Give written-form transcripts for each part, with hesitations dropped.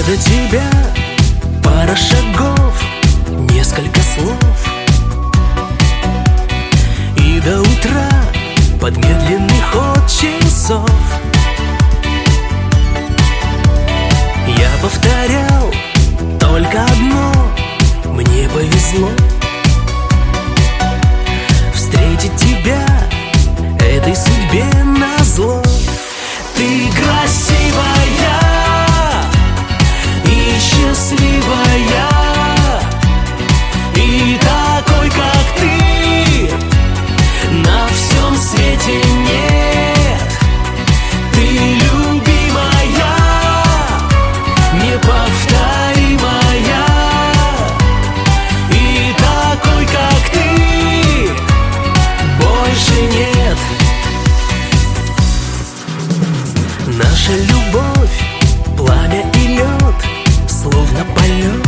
до тебя пара шагов, несколько слов, и до утра под медленный ход часов я повторял только одно: мне повезло встретить тебя этой судьбе назло. Ты красивая и счастливая, и такой, как ты, на всем свете нет. Ты любимая, неповторимая, и такой, как ты, больше нет. Наша любовь, пламя и лед, словно полет.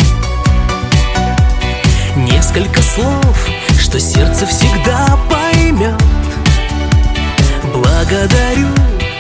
Несколько слов, что сердце всегда поймет. Благодарю